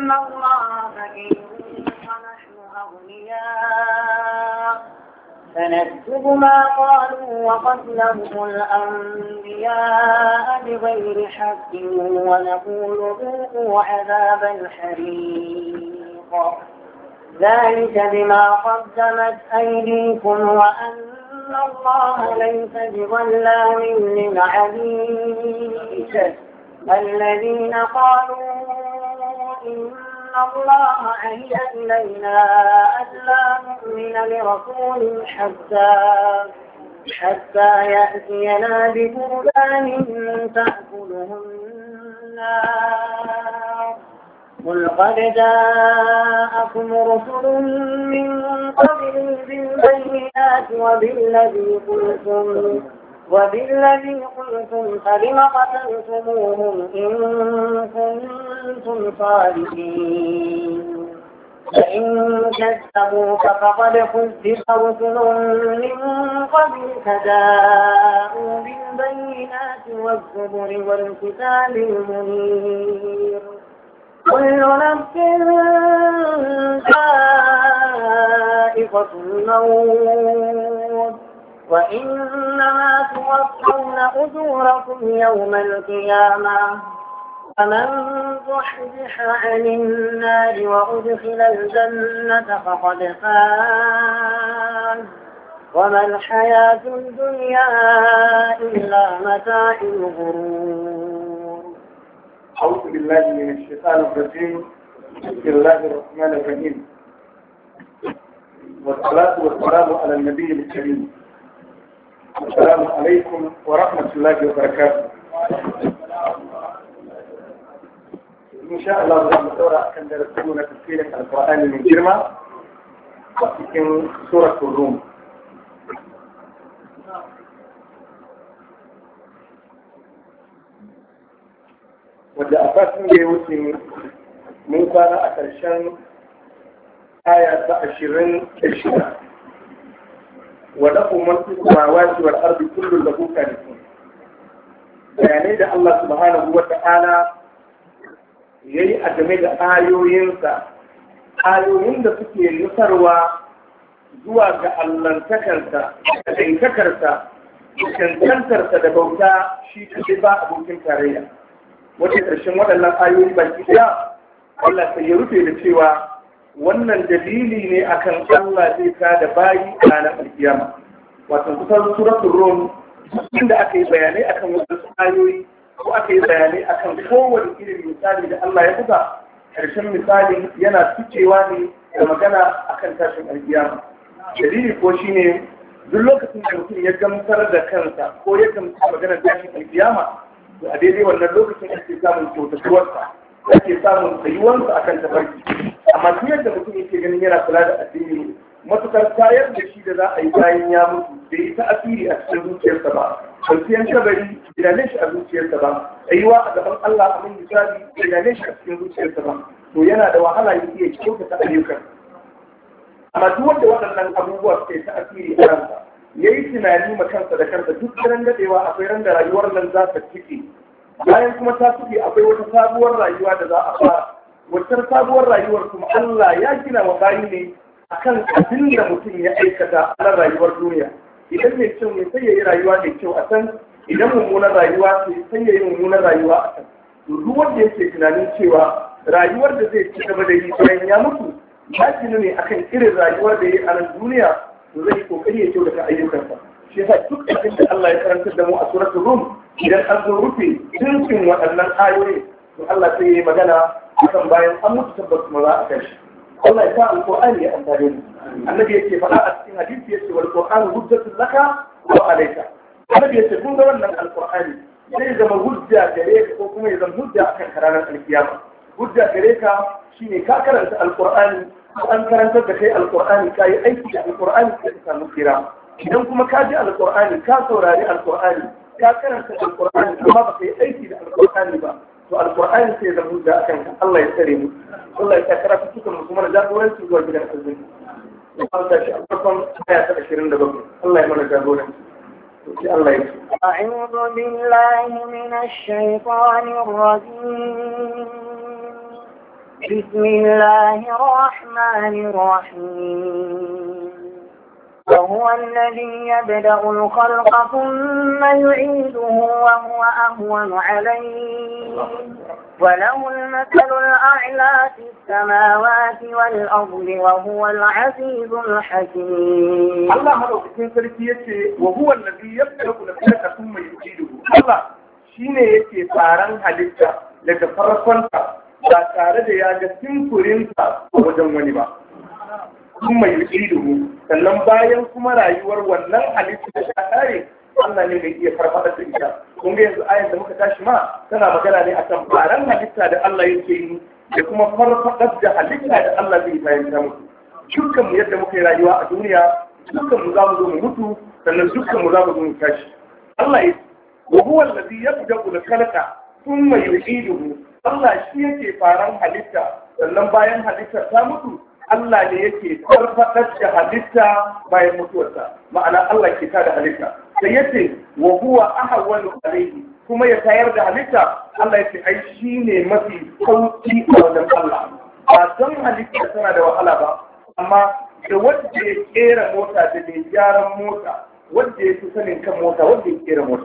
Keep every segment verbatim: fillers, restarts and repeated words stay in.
الله فقير ونحن أغنياء فنكتب ما قالوا وقتلهم الأنبياء بغير حق ونقول ذوقوا عذاب الحريق ذلك بما قدمت أيديكم وأن الله ليس بظلام للعبيد الذين قالوا إن الله عهد إلينا ألا نؤمن لرسول حتى حتى يأتينا بقربان تأكله النار قل قد جاءكم رسل من قبل بالبينات وبالذي قلتم وبالذي قلتم فلم قتلتموهم إن كنتم صادقين فإن كذبوك فقد كذب رسل من قبلك جاءوا بالبينات والزبر والكتاب المنير كل نفس ذائقة الموت وإنما توفون أجوركم يوم القيامة فمن زحزح عن النار وأدخل الجنة فقد فاز وما الحياة الدنيا إلا متاع الغرور. أعوذ بالله من الشيطان الرجيم. بسم الله الرحمن الرحيم والصلاة والسلام على النبي الكريم. السلام عليكم ورحمة الله وبركاته. إن شاء الله نتورى كان درسنا تفسير القرآن من جرمة وفي سورة الروم. wadda a fasin da ya wuce mun kwana a ƙarshen aya ta ashirin da shida wadda kuma su kuma wajewar arzi kullum da kuka da su bayanai da Allah subhanahu wa ta'ala ya yi a game da ayoyinsa ayoyin da suke nusarwa zuwa ga allantakarsa da ɗantakarsa da cancantarsa da bauta shi kaɗai ba abokin tarayya. Wata ƙarshen waɗannan ayoyi baki ɗaya Allah sai ya rufe da cewa wannan dalili ne akan Allah zai ka da bayi a ranar alkiyama. Wato kusan suratul Rum inda aka yi bayanai akan wasu ayoyi ko aka yi bayanai akan kowane irin misali da Allah ya buga, ƙarshen misali yana tukewa ne da magana akan tashin alkiyama. Dalili ko shine duk lokacin da mutum ya gamsar da kansa ko ya gamsar maganar tashin alkiyama a daidai wannan lokacin ake samun kyautatuwarsa ake samun tsayuwarsa akan tafarki amma duk yadda mutum yake ganin yana kula da addini matukar tayar da shi da za a yi bayan ya mutu bai yi ta'asiri a cikin zuciyarsa ba kwanciyar kabari bai shi a zuciyarsa ba tsayuwa a gaban Allah a min misali bai shi a cikin zuciyarsa ba to yana da wahala ya iya kyautata ayyukan amma duk wanda waɗannan abubuwa suke ta'asiri a ransa ya yi tunani ma kansa da kansa duk ran daɗewa akwai ran da rayuwar nan za ta cike bayan kuma ta cike akwai wata sabuwar rayuwa da za a fara wata sabuwar rayuwar kuma Allah ya gina wa bayi ne akan abin da mutum ya aikata a nan rayuwar duniya idan mai kyau ne sai ya yi rayuwa mai kyau a can idan mummunar rayuwa ce sai ya yi mummunar rayuwa a can to duk wanda yake tunanin cewa rayuwar da zai ci gaba da yi bayan ya mutu ya gina ne akan irin rayuwar da ya yi a nan duniya to zai kokari ya kyautata ayyukansa shi yasa duk abin da Allah ya karantar da mu a suratul rum idan an zo rufe cikin waɗannan ayoyi to Allah sai ya yi magana akan bayan an mutu tabbas kuma za a kai shi Allah ya sa alqur'ani ya amfane mu annabi yake faɗa a cikin hadisi yace wal qur'anu hujjatul laka wa alayka annabi yace kun ga wannan alqur'ani zai zama hujja gare ka ko kuma ya zama hujja akan ranar alkiyama hujja gare ka shine ka karanta alqur'ani an karantar da kai alkur'ani ka yi aiki da alkur'ani ka samu kira idan kuma ka ji alkur'ani ka saurari alkur'ani ka karanta alkur'ani amma ba ka yi aiki da alkur'ani ba to alkur'ani sai da hujja akan ka Allah ya tsare mu Allah ya karatu cikin mu kuma da jagoranci zuwa gidan aljanna Allah ta shi alfarkon aya ta ashirin da bakwai Allah ya mana jagoranci to sai Allah ya ce a'udhu billahi minash shaitanir rajim بسم الله الرحمن الرحيم وهو الذي يبدأ الخلق ثم يعيده وهو أهون عليه وله المثل الأعلى في السماوات والأرض وهو العزيز الحكيم. الله هذا cikin sarki yace wa huwa alladhi yabda'u al-khalqa thumma yu'iduhu. Allah shine yake faran halitta daga farkonta ba tare da ya ga sinfurinsa a wajen wani ba. Thumma yu'iduhu sannan bayan kuma rayuwar wannan halitta ta kare Allah ne mai iya farfada da ita. Kun ga yanzu ayan da muka tashi ma tana magana ne akan faran halitta da Allah yake yi da kuma farfadar da halitta da Allah zai bayan ta mutu. Dukkan mu yadda muka yi rayuwa a duniya, dukkan mu za mu zo mu mutu, sannan dukkan mu za mu zo mu tashi. Allah ya wa huwa alladhi yabda'u al-khalqa thumma yu'iduhu. Allah shi yake faran halitta sannan bayan halitta ta mutu Allah ne yake farfadar da halitta bayan mutuwarsa. Ma'ana Allah ke tada halitta. Sai yace wa huwa ahwanu alayhi kuma ya tayar da halitta Allah yace ai shine mafi sauki a wajen Allah. Ba don halitta tana da wahala ba amma da wanda ya kera mota da mai gyaran mota wanda ya fi sanin kan mota wanda ya kera mota.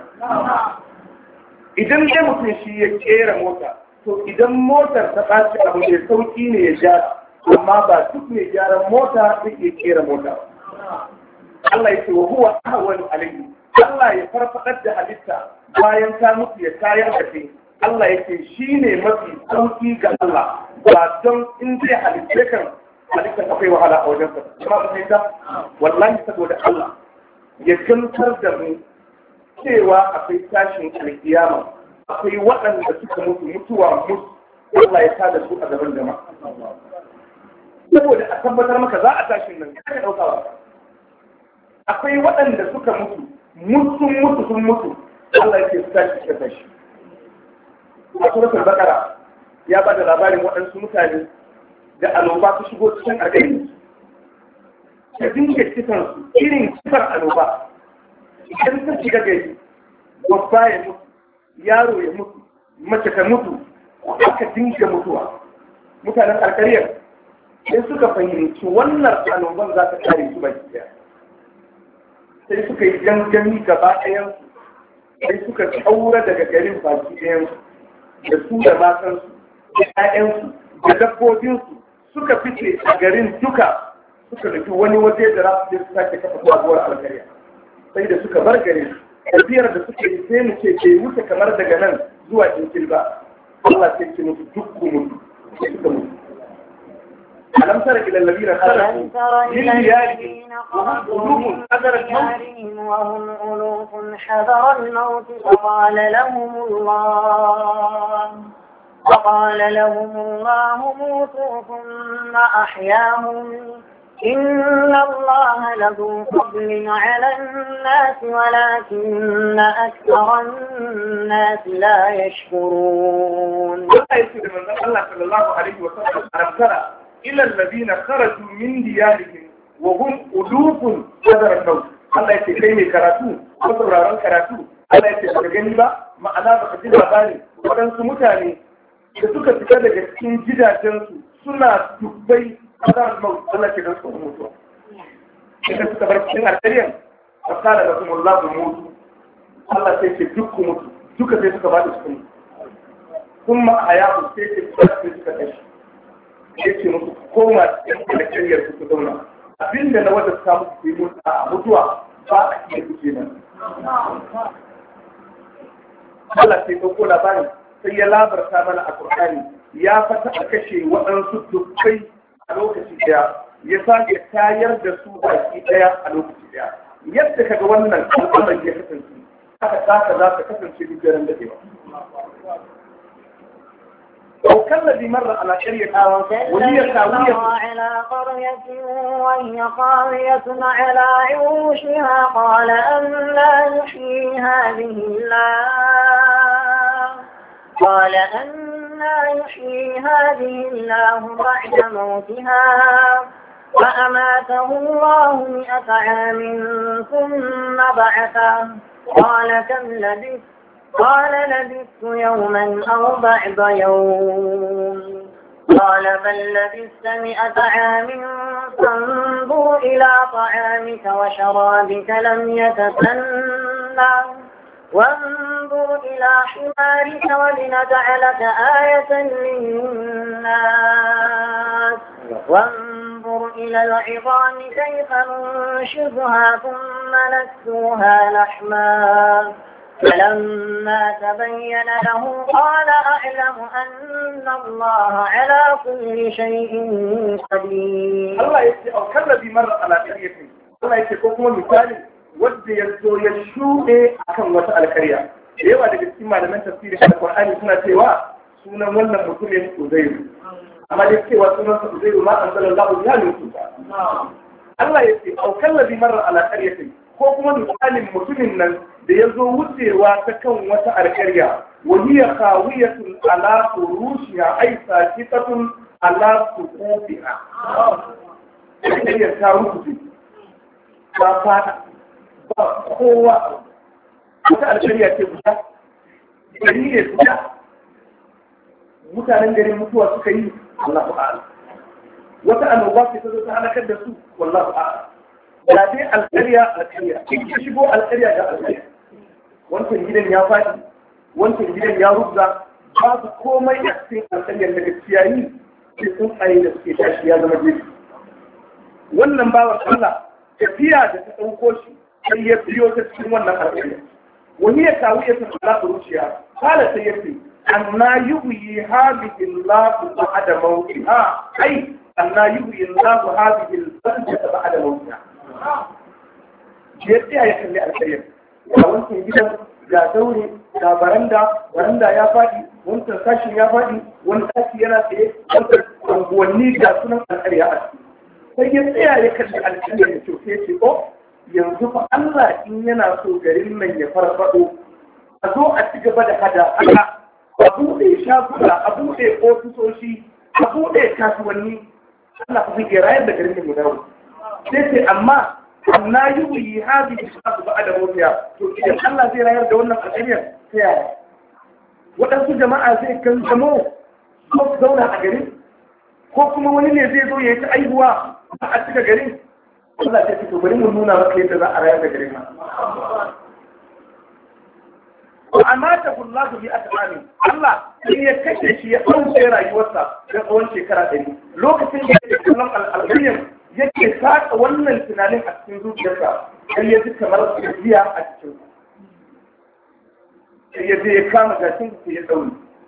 Idan dai mutum shi ya kera mota to idan motar ta ɓaci abu mai sauki ne ya gyara amma ba duk mai gyaran mota zai iya kera mota. Allah ya ce wa huwa ahwanu alayhi Allah ya farfadar da halitta bayan ta mutu ya tayar da kai Allah ya ce shine mafi sauki ga Allah ba don in zai halitta kan halitta akwai wahala a wajen sa kuma ku fahimta wallahi saboda Allah ya gamsar da mu cewa akwai tashin alkiyama akwai waɗanda suka mutu mutuwa mutu Allah ya tada su a gaban jama'a saboda a tabbatar maka za a tashin nan kai daukawa akwai waɗanda suka mutu mutu mutu sun mutu Allah ya ce su tashi su tashi a suratul baqara ya ba da labarin waɗansu mutane da annoba su shigo cikin alƙairi ta dinga kisan su irin kisar annoba idan ta shiga gari babba ya mutu yaro ya mutu mace ta mutu aka dinga mutuwa mutanen alƙariyar sai suka fahimci wannan annoban za ta kare su baki daya sai suka yi gangami gaba ɗayansu sai suka tsaura daga garin baki ɗayansu da su da matansu da ƴaƴansu da dabbobinsu suka fice a garin duka suka nufi wani waje da za su je su sake kafa sabuwar alƙarya sai da suka bar garin tafiyar da suka yi sai mu ce bai wuce kamar daga nan zuwa jinkil ba Allah sai ce musu duk ku mutu sai suka mutu ألم تر إلى الذين خرجوا من ديارهم وهم حذر الموت وهم ألوف حذر الموت فقال لهم الله فقال لهم الله موتوا ثم أحياهم إن الله لذو فضل على الناس ولكن أكثر الناس لا يشكرون. الله صلى الله عليه وسلم ألم ترى إلى الذين خرجوا من ديارهم وهم ألوف حذر الموت. Allah ya ce kai mai karatu ko sauraron karatu Allah ya ce ba gani ba ma'ana ba ka ji labari waɗansu mutane da suka fita daga cikin gidajensu suna dubbai hadar maut Allah ke don su mutuwa idan suka bar cikin alƙaryan fa qala lakum Allahu mutu Allah sai ce duk mutu duka sai suka bada su kuma hayatu sai ce suka tashi yake musu koma cikin alƙaryar su zauna abinda na wata samu su yi mutuwa ba a iya kuke nan. Allah sai ɗauko labarin sai ya labarta mana a Kur'ani ya fata a kashe waɗansu dubbai a lokaci ɗaya ya sake tayar da su baki ɗaya a lokaci ɗaya. Yadda kaga wannan al'amari ya kasance haka taka za ka kasance duk daren daɗewa. أو كالذي مر على قرية وهي خاوية على قرية وهي خاوية على عروشها قال أنى يحيي هذه الله قال أنى يحيي هذه الله بعد موتها فأماته الله مئة عام ثم بعثه قال كم لبثت قال لبثت يوما أو بعض يوم قال بل لبثت مئة عام فانظر إلى طعامك وشرابك لم يتسنى وانظر إلى حمارك ولنجعلك آية للناس وانظر إلى العظام كيف ننشزها ثم نكسوها لحما فلما تبين له قال أعلم أن الله على كل شيء قدير. الله يسأل أو كالذي مر على قرية الله يسأل مثال wadda ya zo ya shuɗe akan wata alkarya da yawa daga cikin malaman tafsirin alqur'ani suna cewa sunan wannan mutumin Uzairu amma dai cewa sunan sa Uzairu ma anzalallahu biha min sultan Allah ya ce au kallazi marra ala qaryatin ko kuma misalin mutumin nan da ya zo wucewa ta kan wata alkarya wa hiya khawiyatun ala urushiha ay sakitatun ala suqufiha alkaryar ta rubuce ba fata ba kowa wata alƙariya ce guda gari ne guda mutanen garin mutuwa suka yi wallahu a'lam wata annoba ce ta zo ta halakar da su wallahu a'lam da dai alƙariya alƙariya in ka shigo alƙariya ga alƙariya wancan gidan ya faɗi wancan gidan ya rubza babu komai a cikin alƙariyar daga ciyayi sai sun tsaye da suke tashi ya zama jeji wannan bawan Allah tafiya da ta ɗauko shi sai ya biyo ta cikin wannan alƙarya wani ya kawo ya san Allah ruciya kala sai ya ce anna yuhyi hadhihi Allah ba'da mawtiha ai anna yuhyi Allah hadhihi al-balda ba'da mawtiha ya tsaya ya kalli alƙarya ga wancan gidan ga daure ga baranda baranda ya faɗi wancan sashin ya faɗi wani sashi yana tsaye wancan unguwanni ga sunan alƙarya a ciki sai ya tsaya ya kalli alƙarya da kyau sai ya ce oh yanzu fa Allah in yana so garin nan ya farfado a zo a ci gaba da hada hada a buɗe shaguna a buɗe ofisoshi a buɗe kasuwanni Allah fa zai rayar da garin nan ya dawo sai sai amma anna yuhyi hadhihi al-ardh ba'da mawtiha to idan Allah zai rayar da wannan alƙaryar ta yaya waɗansu jama'a zai kankamo ko zauna a garin ko kuma wani ne zai zo ya yi ta aihuwa a cika garin Allah ta ce to bari mu nuna maka yadda za a rayar da garin nan. Amma ta kullahu bi at'ami Allah sai ya kashe shi ya ɗauke rayuwarsa da tsawon shekara ɗari. Lokacin da yake kallon al'alƙaryar yake saka wannan tunanin a cikin zuciyarsa sai ya ji kamar tafiya a cikin sai ya je ya kama gashin sai ya ɗaure.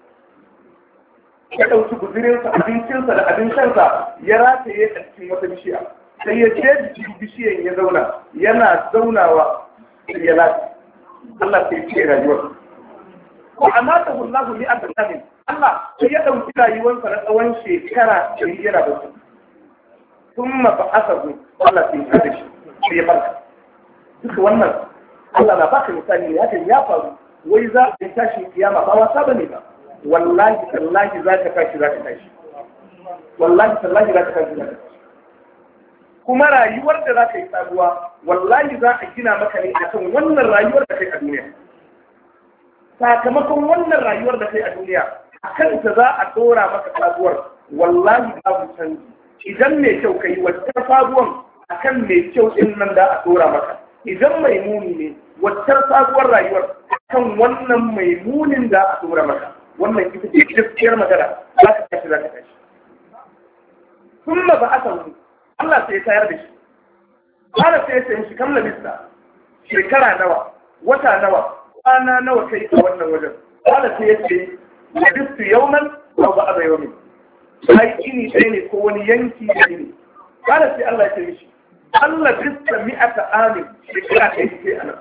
Ya ɗauki guzurinsa abincinsa da abin shansa ya rataye a cikin wata bishiya. sai ya ce jikin bishiyan ya zauna yana zaunawa ya lati Allah sai ce rayuwar ko amma ta hullahu li atamin Allah sai ya dauki rayuwarsa na tsawon shekara ɗari yana da su thumma ba'athahu Allah sai ya da shi sai ya farka duka wannan Allah na baka misali ne hakan ya faru wai za a tashi kiyama ba wasa bane ba wallahi tallahi za ka tashi za ka tashi wallahi tallahi za ka tashi za ka tashi kuma rayuwar da za ka yi sabuwa wallahi za a gina maka ne akan wannan rayuwar da kai a duniya sakamakon wannan rayuwar da kai a duniya a kanta za a ɗora maka sabuwar wallahi babu canji idan mai kyau ka yi wacce sabuwar akan mai kyau din nan da a ɗora maka idan mai muni ne wacce sabuwar rayuwar akan wannan mai munin da a ɗora maka wannan ita ce gaskiyar magana za ka tashi za ka tashi kuma ba a san Allah sai ya tayar da shi. Allah sai ya ce mishi kam labista shekara nawa, wata nawa, kwana nawa kai a wannan wajen. Allah sai ya ce labistu yawman aw ba'da yawmin. Ai ini sai ne ko wani yanki da ne. Allah sai Allah ya ce mishi Allah bista mi'ata amin shekara kai sai anan.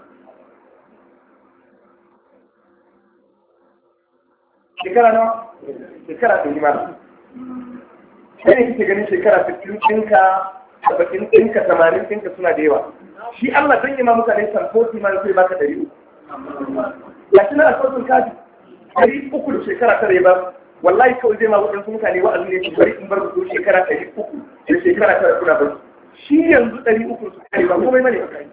Shekara nawa? Shekara ɗari ma. Sai ne kike ganin shekara sittin ɗinka, saba'in ɗinka, tamanin ɗinka suna da yawa. Shi Allah don yi ma mutane samfoti ma sai baka ɗari uku. Ya shi na asibitun kaji, ɗari uku da shekara tara ya ba. Wallahi kawai zai ma waɗansu mutane wa'azi ne su bari in bar su shekara ɗari uku da shekara tara kuna bari. Shi yanzu ɗari uku su kare ba komai bane ba kai.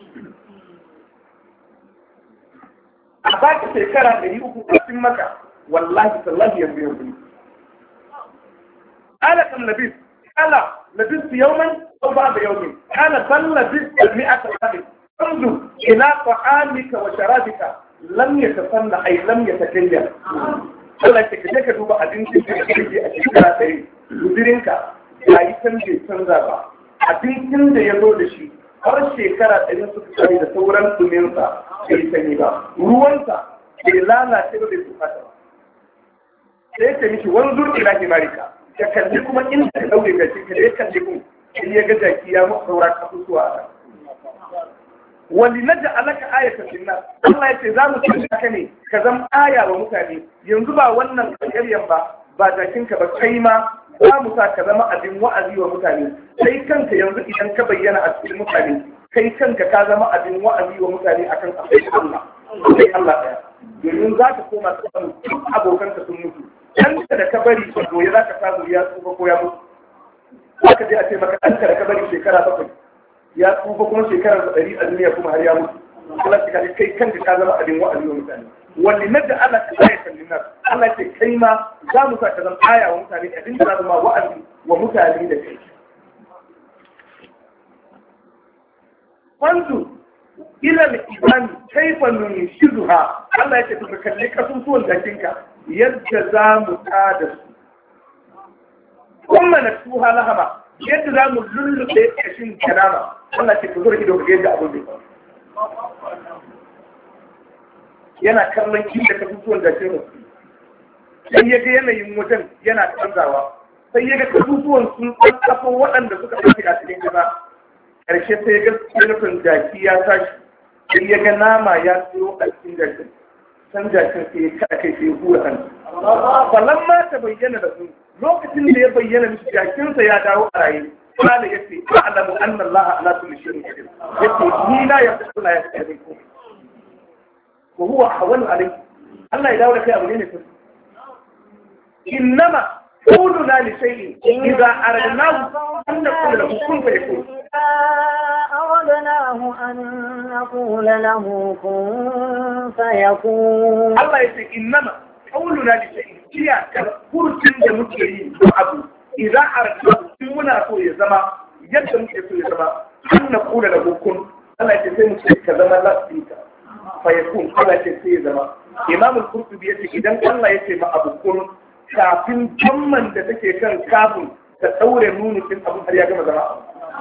A baki shekara ɗari uku kafin maka wallahi tallahi yanzu yanzu. قال كم لبثت قال لبثت يوما أو بعض يوم قال بل لبثت مئة عام انظر إلى طعامك وشرابك لم يتصنع أي لم يتكلم Allah ya kaje ka duba abincin da kake a shekara ɗari guzurinka ya yi canje canza ba abincin da ya zo da shi har shekara ɗari suka kare da sauran duminsa bai sani ba ruwansa bai lalace ba bai tsufata ba sai ka mishi wanzur ila himarika ka kalli kuma inda ka daure ga shi ka dai kalli kun in ya ga jaki ya muku saura kasusuwa a wani na da alaka ayatan linnas Allah ya ce za mu tafi haka ne ka zama aya wa mutane yanzu ba wannan ƙaryan ba ba jakinka ba kai ma za mu sa ka zama abin wa'azi wa mutane sai kanka yanzu idan ka bayyana a cikin mutane kai kanka ka zama abin wa'azi wa mutane akan akwai Allah sai Allah ɗaya domin za ka koma ka samu duk abokanka sun mutu ɗanka da ka bari ka goye za ka samu ya tsufa ko ya mutu za ka je a ce maka ɗanka da ka bari shekara bakwai ya tsufa kuma shekarar da ɗari a duniya kuma har ya mutu Allah ta kai kai kanka ka zama abin wa'azi wa mutane wani na da Allah ta kai kallin nan Allah ce kai ma za mu sa ka zama aya wa mutane abin da za ma wa'azi wa mutane da kai wanzu ila al-ibani kaifa nunshizuha Allah ya ce ka kalli kasusuwan jakinka yadda za mu tada su kuma na tuha lahama yadda za mu lullube kashin kanama Allah ce ku zo ido ga yadda abin da yana kallon inda kasusuwan jakin su sai ya ga yanayin wajen yana canzawa sai ya ga kasusuwan sun tsakafo waɗanda suka tafi a cikin kasa ƙarshe sai ya ga nufin jaki ya tashi sai ya ga nama ya tsiro a cikin jakin san jakin sai ya kada kai sai ya hura hannu falan ma ta bayyana da su lokacin da ya bayyana mishi jakinsa ya dawo a raye kana ya ce a'lamu anna Allah ala kulli shay'in qadir yace ni la yaqulu la yaqulu wa huwa ahwal alayhi Allah ya dawo da kai abu ne ne innama quluna li shay'in idza aradnahu an naqula lahu kun fayakun أردناه أن نقول له كن فيكون الله يقول إنما قولنا لشيء هي كالفرس المتعين أبو إذا أردناه منا سوء زما يد منا سوء زما أن نقول له كن الله يقول كزما لا فيك فيكون الله يقول زما إمام القرطبي يقول إذا الله يقول ما أبو كن kafin kamman da take kan kafin ta daure nunukin abin har ya gama zama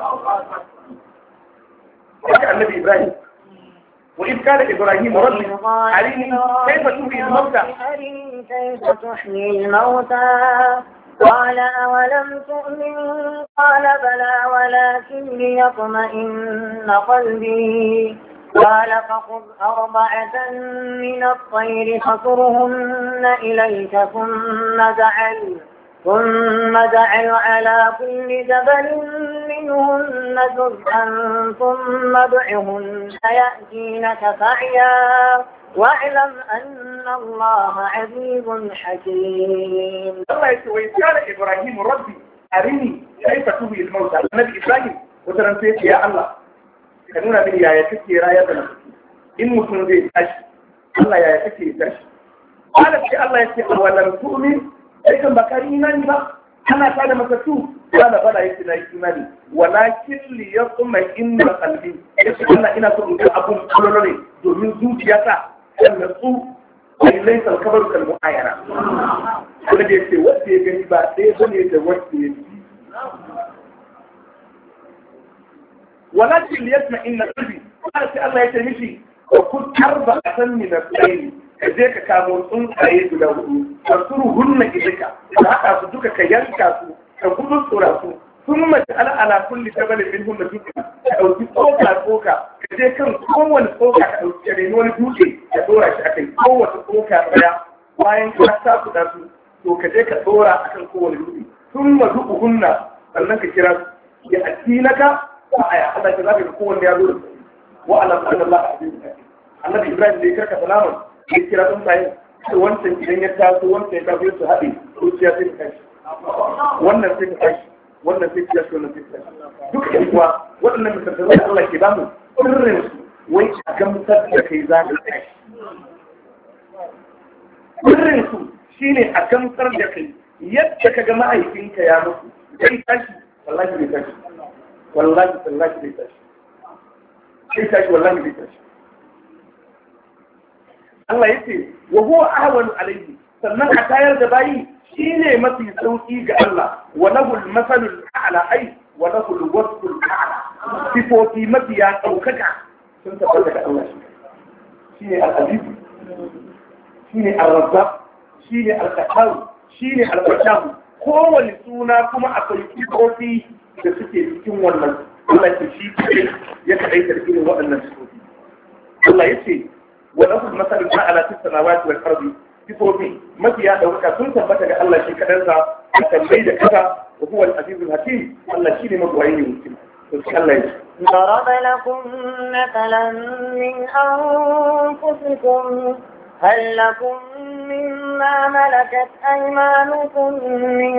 haka annabi Ibrahim wa in kana Ibrahim rabbi arini kayfa tuhyi al-mauta arini kayfa tuhyi al-mauta قال أولم تؤمن قال بلى ولكن ليطمئن قلبي قال فخذ أربعة من الطير فصرهن إليك ثم جعل ثم جعل على كل جبل منهن جزءا ثم ادعهن يأتينك سعيا واعلم أن الله عزيز حكيم. الله يسوي قال إبراهيم ربي أرني كيف تحيي الموتى. النبي إبراهيم وترنسيت يا الله ka nuna mini yaya kake rayar da mutum in mutum zai tashi Allah yaya kake tashi Allah ce Allah ya ce awalan tu'min sai kan bakari imani ba ana ta da masatu wala bala yake na imani walakin li yaqma inna qalbi yace Allah ina so in ga abun kololore domin zuciyata ta natsu ai laysa al-kabaru kal mu'ayara Allah ya ce wanda ya gani ba sai bane da wanda ya ji ولكن ليطمئن قلبي قال سي الله يتمشي وكنت أربعة من الطير كذلك كانوا تنقى له فصرهن إليك فهذا صدوك كيانكا كقول الصراط ثم جعل على كل جبل منهم جزءا أو تسوكا سوكا كذلك كان كون سوكا أو تشرين جزء يدور شيء كون سوكا بيا bayan ka sa ku da su to ka je ka dora akan kowane dutse sun mazuku hunna sannan ka kira ya atinaka aya Allah ya zabe kowanne ya zo wa alam anna Allah aziz annabi Ibrahim da ya karka salaman ya kira sun sai to wancan idan ya taso wancan ya taso su haɗe ko ya sai ka kashi wannan sai ka kashi wannan sai ka kashi wannan sai ka kashi duk da kuwa waɗannan misalai da Allah ke bamu sirrin su wai a gamsar da kai za ka kashi sirrin su shine a gamsar da kai yadda kaga mahaifinka ya mutu zai tashi wallahi bai tashi wallahi wallahi bai tashi sai tashi wallahi bai tashi Allah yace wa huwa ahwanu alayhi sannan a tayar da bayi shine mafi sauki ga Allah wa lahu al-masalul a'la ay wa lahu al-wasful a'la sifoti mafi ya daukaka sun tabbata ga Allah shine al-aziz shine al-razzaq shine al-qahhar shine al-fatah kowane suna kuma akwai sifofi da suke cikin wannan Allah ya shi ya kadai da irin waɗannan sifofi Allah yace wa lahu al-masalul a'la fis samawati wal ardi sifofi mafiya ɗaukaka sun tabbata ga Allah shi kaɗansa a tambayi da kasa wa huwa al-azizul hakim Allah shi ne magwayi ne mutum to sai Allah ya ضرب لكم مثلا من أنفسكم هل لكم مما ملكت أيمانكم من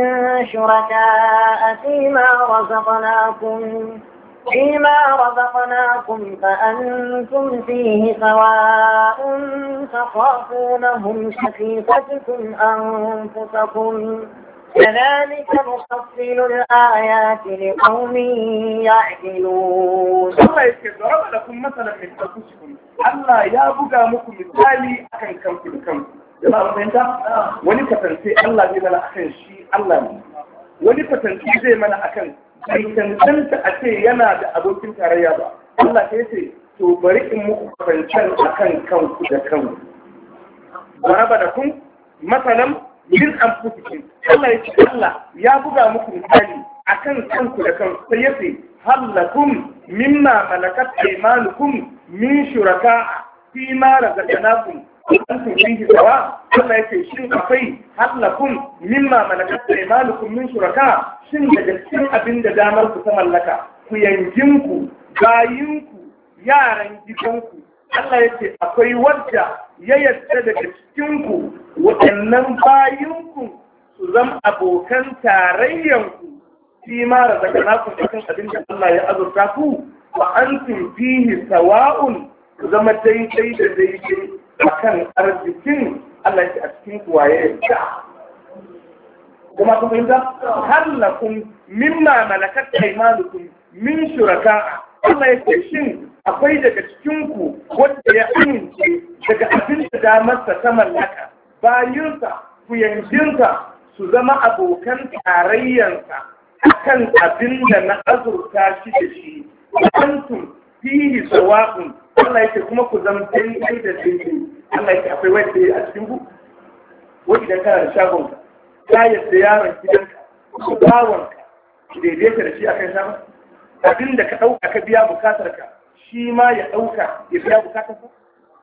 شركاء فيما رزقناكم فيما رزقناكم فأنتم فيه سواء تخافونهم كخيفتكم أنفسكم كذلك نفصل الآيات لقوم يعقلون. الله يذكر لكم مثلا من أنفسكم الله يا بقى مكم مثالي أكن كم كم كم جماعة فهمت؟ ولكتنسي الله زي ملا أكن شيء الله ولكتنسي زي ملا أكن bai cancanta a ce yana da abokin tarayya ba Allah ta ce to bari in muku kwanciyar a kan kanku da kanku baraba da kun masalan min anfusikum Allah ya ce Allah ya buga muku misali akan kanku da kanku sai ya ce halakum mimma malakat aymanukum min shuraka fi ma razaqnakum antum fihi sawa Allah ya ce shin akwai halakum mimma malakat aymanukum min shuraka shin daga cikin abin da damar ku ta mallaka ku yankinku bayinku yaran gidanku Allah ya ce akwai wadda ya yarda daga cikinku waɗannan bayinku su zama abokan tarayyanku fi ma razaqnakum cikin abin da Allah ya azurta ku wa antum fihi sawa'un ku zama daidai da daidai akan arzikin Allah ya ce a cikin ku waye yarda kuma kun fahimta halakum mimma malakat aymanukum min shuraka Allah ya ce shin akwai daga cikin ku wanda ya amince daga abin da damarsa ta mallaka bayinsa ku yanjinsa su zama abokan tarayyansa akan abin da na azurta shi da shi antum fihi sawa'un Allah ya ce kuma ku zama daidai da daidai Allah ya ce akwai wanda ya a cikin ku wani idan kana da shagon ka yadda yaron gidanka ko bawanka ki daidaita da shi akan shagon abin da ka ɗauka ka biya bukatar ka shi ma ya ɗauka ya biya bukatar ka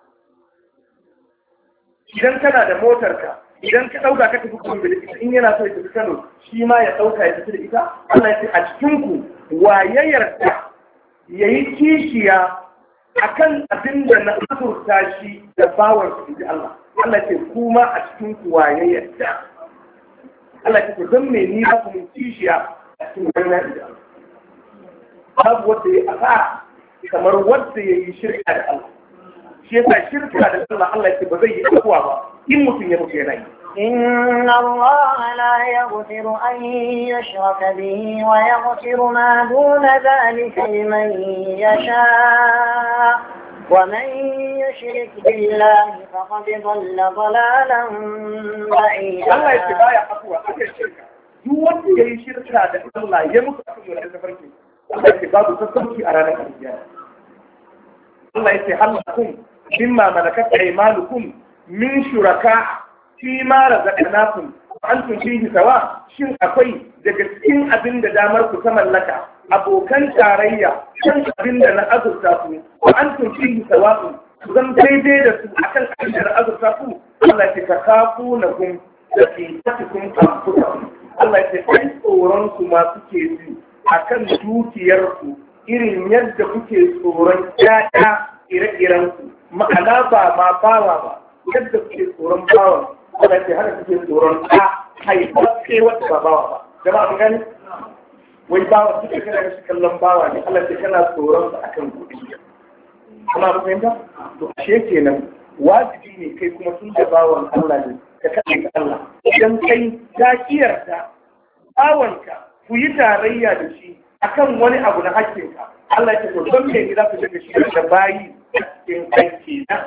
idan kana da motar ka idan ka ɗauka ka tafi kuma da ita in yana so ya tafi Kano shi ma ya ɗauka ya tafi da ita Allah ya ce a cikin ku waye yarda yayi kishiya akan abin da na azurta shi da bawar su ji Allah Allah ya ce kuma a cikin ku waye yarda Allah ya ce don me ni ba ku kishiya a cikin wannan da babu wanda ya asa kamar wanda ya yi shirka da Allah shi yasa shirka da Allah Allah ya ce ba zai yi afuwa ba in mutum ya mutu yana yi إن الله لا يغفر أن يشرك به ويغفر ما دون ذلك لمن يشاء ومن يشرك بالله فقد ضل ضلالا بعيدا. الله يتبايع أقوى أكل الشركة يوم يجي شركة الله يموت أكل ولا يتفرق الله يتباع تصدق أرانا الرجال الله يتحلكم مما ملكت أيمانكم من شركاء فيما رزقناكم وأنتم فيه سواء shin akwai daga cikin abin da damar ku ta mallaka abokan tarayya kan abin da na azurta ku wa antum fihi sawa'un zan daidai da su akan abin da na azurta ku Allah ya ka kafu na kun da ke cikin anfusakum Allah ya kai tsoron su ma suke ji akan dukiyar ku irin yadda kuke tsoron ƴaƴa ire-iren ku ma'ana ba ma bawa ba yadda kuke tsoron bawa Allah ya haka kuke tsoron ɗa haifaffe wata ba bawa ba jama'a mun gani wai bawa duka kana da shi kallon bawa ne Allah ya kana tsoron sa akan kuɗi kuma mun fahimta to ashe kenan wajibi ne kai kuma tun da bawan Allah ne ka kaɗe Allah idan kai ka kiyarta bawanka ku yi tarayya da shi akan wani abu na hakkinka Allah ya ce to don me za ku shiga shi da bayi cikin aiki na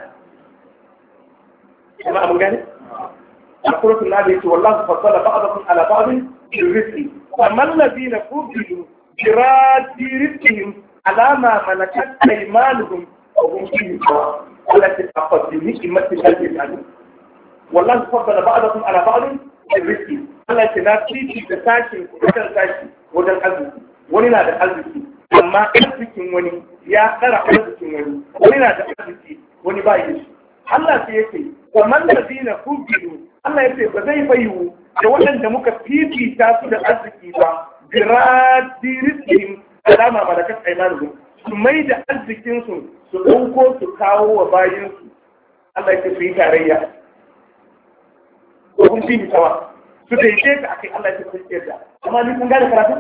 kuma abu gane a suratul nahl yace wallahu faddala ba'dakum ala ba'd bil rizqi amma alladhina fudilu biradi rizqihim ala ma malakat aymanuhum wa hum fihi sawa'un التي تقدم نعمة الله والله فضل بعضكم على بعض بالرزق التي لا تيجي تساشن وكان ساشن وجن أزكي ولنا ده أزكي أما أزكي وني يا ترى أزكي وني ولنا ده أزكي وني بايش الله سيكي ومن الذين فضلوا الله يسي بزي بيو da waɗanda muka fifita su da arziki ba biradi rizqihim alama malakat aymanuhum su mai da arzikinsu su ɗauko su kawo wa bayansu Allah ya su yi tarayya ko kun fi tawa su daidai ka akai Allah ya su yi da amma ni kun gane karatu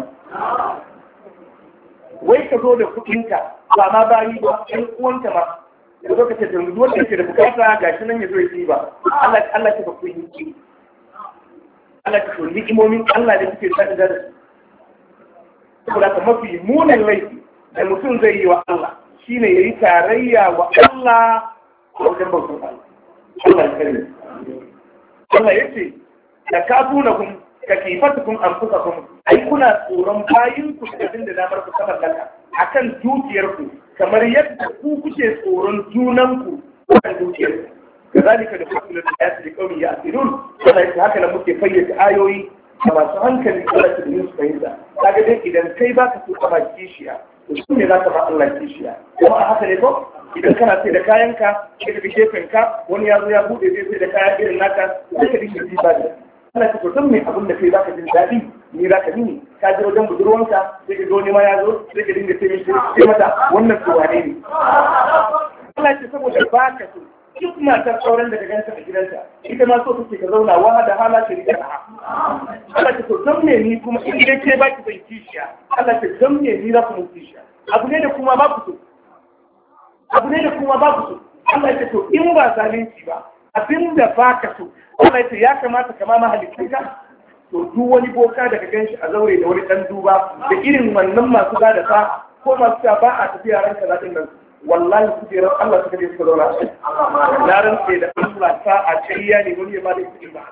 wai ka zo da kuɗinka ba ma bayi ba ɗan uwanka ma da zo ka ce da duk wanda yake da bukata gashi nan ya zo ya yi ba Allah Allah ya ba ku yi Allah ya so ni'imomin Allah da kuke da da saboda ka mafi munin laifi da mutum zai yi wa Allah shi ne ya yi tarayya wa Allah a wajen bautan Allah. Allah ya kare. Allah ya ce, da ka tuna kun, ka kifata kun an fuka kun, ai kuna tsoron bayin ku da abin da damar ku kamar laka a kan dukiyarku, kamar yadda ku kuke tsoron junanku a kan dukiyarku. Ka zalika da kuma da ya ce kawai ya asirun, Allah ya ce haka nan muke fayyace ayoyi a masu hankali Allah ta da su fahimta. Kaga dai idan kai baka so ka ba kishiya, su ne za ka ba Allah kishiya kuma a haka ne ko idan kana sai da kayanka sai ka gefen ka wani ya zo ya bude zai sai da kaya irin naka sai ka dinga ji ba da Allah ka kusan mai abin da kai zaka jin daɗi ni za ka ni ka je wajen budurwanka sai ka zo ne ma ya zo sai ka dinga sai sai mata wannan tsuwane ne Allah ya ce saboda ba ka so duk matar sauran da ka ganta a gidanta ita ma so take ka zauna wa da hala ta rika ha Allah ta so dan me ni kuma in dai ke baki bai kishiya Allah ta dan me ni za ku mun kishiya abu ne da kuma ba ku so abu ne da kuma ba ku so Allah ya to in ba zalunci ba abinda ba ka so Allah ya ya kamata kama mahalicin ka to duk wani boka da ka ganshi a zaure da wani dan duba da irin wannan masu da sa ko masu ta ba a tafiya ranka zaɗin nan wallahi kujerar Allah suka je suka zauna na rantse da Allah ta a kariya ne wani ya ba da cikin ba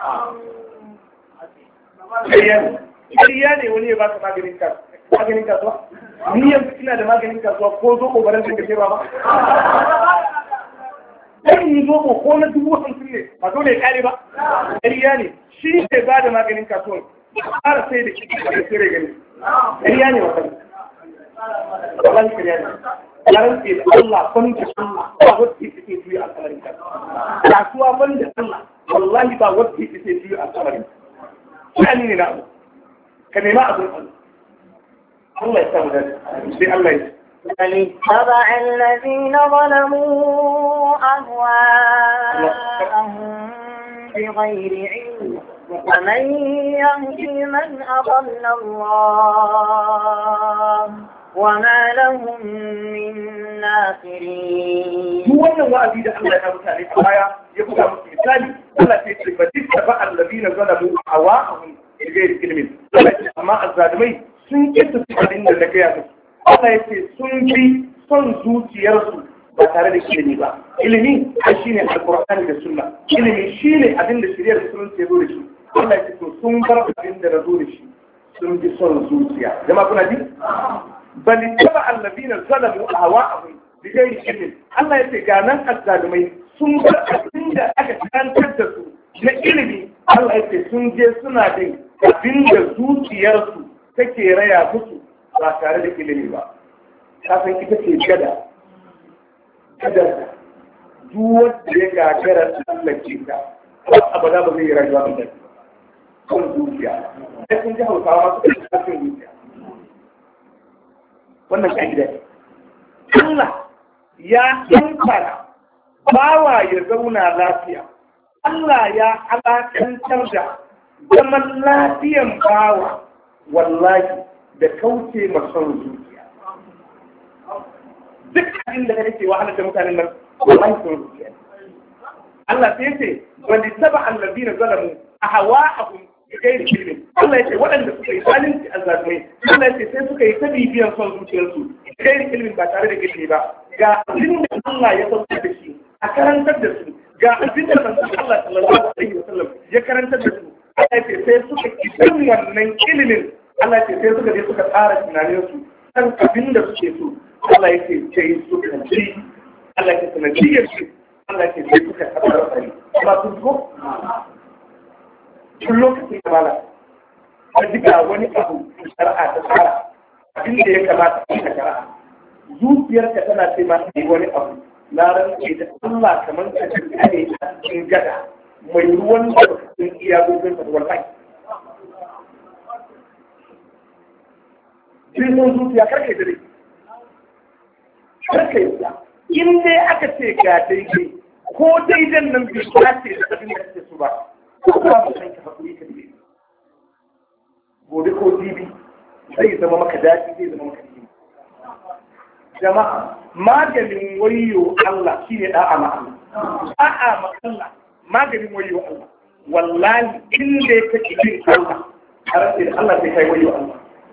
kariya ne wani ya ba ka maganin ka maganin kasuwa ni yanzu ina da maganin kasuwa ko zo ko baran da ke ba sai ni zo ko na dubu hamsin ne ba dole ya kare ba kariya ne shi ne ba da maganin kasuwa har sai da kike da sai gani kariya ne wannan wallahi kariya ne yaran ce da Allah ban da Allah ba wacce take juya al'amarin ka kasuwa ban da Allah wallahi ba wacce take juya al'amarin ka ne na abu ka nema abin Allah Allah ya samu da sai Allah ya بل اتبع الذين ظلموا أهواءهم بغير علم ومن يهدي من أضل الله وما لهم من ناصرين. هو أن وأبي ده الله ينام تعالى آية يبقى مثالي ولا تتبع تتبع الذين ظلموا أهواءهم بغير علم أما الظالمين sun ƙi su abin da na gaya musu. Allah ya ce sun bi son zuciyarsu ba tare da ilimi ba. Ilimi ai shi ne Alƙur'ani da Sunna. Ilimi shi ne abin da shirya da sun ce zo da shi. Allah ya ce to sun bar abin da na zo da shi. Sun bi son zuciya. Jama'a kuna ji? Bal taba allazina zalamu ahwa'ahum bi ghairi ilmin. Allah ya ce ga nan azzalumai sun bar abin da aka tantar da su na ilimi. Allah ya ce sun je suna bin abin da zuciyarsu take raya musu ba tare da ilimi ba. Kafin ita ce gada, gada duk wanda ya gagara tsallake ta, ba abada ba zai yi rayuwa da ta. Kan zuciya, sai kun ji hausawa masu ɗaya cikin zuciya. Wannan ƙa'ida ne. Allah ya ɗaukara bawa ya zauna lafiya. Allah ya alaƙantar da zaman lafiyan bawa wallahi da kauce mason zuciya duk abin da kake wahala da mutanen nan wallahi son zuciya Allah sai ce wani taba allazina zalamu ahwa'ahum bighairi ilmin Allah yace waɗanda suka yi zalunci azzalumai Allah yace sai suka yi ta bibiyan son zuciyarsu bighairi ilmin ba tare da ilimi ba ga abin da Allah ya sauka da shi a karantar da su ga abin da manzon Allah sallallahu alaihi wasallam ya karantar da su Allah yace sai suka yi wannan ilimin Allah yace sai suka je suka tsara tunaninsu kan abin da suke so Allah yake sai suka ji Allah yake sanadiyar shi Allah ke sai suka taɓa rafari ba su ko tun lokacin da mala a jiga wani abu shari'a ta tsara abin da ya kamata a ka shari'a zuciyarka tana ce ma ta yi wani abu na rantse da Allah kamar ka ci ne a cikin gada mai ruwan da ba sun iya gobin sa wallahi jirgin zuciya karkai dare karkai ya in dai aka ce ga daidai ko daidan nan bai dace da abin da kake so ba ko ba ka san ka hakuri ka dai gobe ko jibi zai zama maka daɗi zai zama maka daɗi jama'a maganin wayo Allah shine da'a ma Allah da'a ma Allah maganin wayo Allah wallahi in dai kake bin Allah har sai Allah sai kai wayo Allah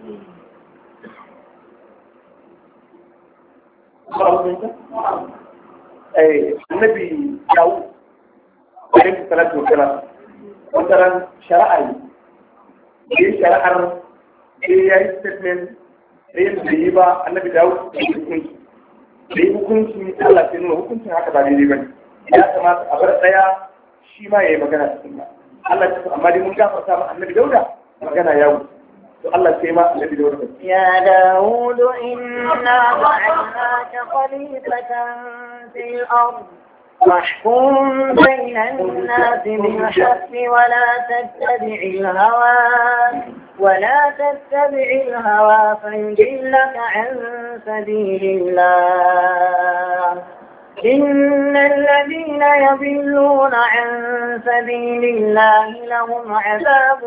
النبي داود عليه الصلاة والسلام وترى شرعي إيه شرع إيه يستثمن إيه بيبا النبي داود يكون يكون شيء الله تنو يكون شيء هكذا بيجيبني يا سماعة أبرد يا شيء ما يبغانا تسمع الله تسمع أما دي مجا فسامة النبي داود مجانا ياود الله سيما النبي داود يا داود إنا جعلناك خليفة في الأرض واحكم بين الناس بالحق ولا تتبع الهوى ولا تتبع الهوى فيضلك عن سبيل الله إن الذين يضلون عن سبيل الله لهم عذاب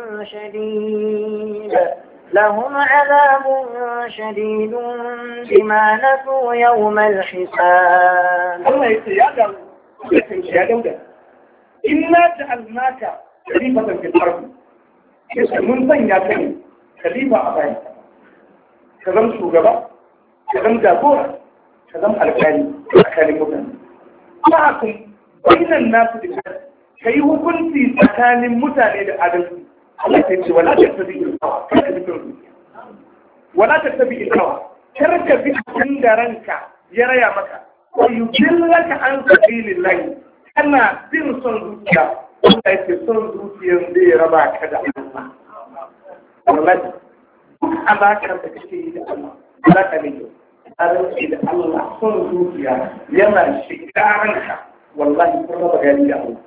شديد لهم عذاب شديد بما نسوا يوم الحساب. الله يا يا داود إنا جعلناك خليفة في الأرض. من سنة كان خليفة أبايا كذا شوغبا كذا جابورا كذا الكاني الكاني مكان معكم بين الناس بالحق كي كنت مكان متعدد عدد Allah ta ce wala ta tabi ilhawa kada bi son wala ta tabi ilhawa kar ka bi abin da ranka ya raya maka wa yudillaka an sabilillah kana bin son zuciya Allah ya ce son zuciyar da ya raba ka da Allah wallahi duk alakar da kake yi da Allah alaka ne ke da Allah son zuciya yana shiga ranka wallahi kun raba gani da Allah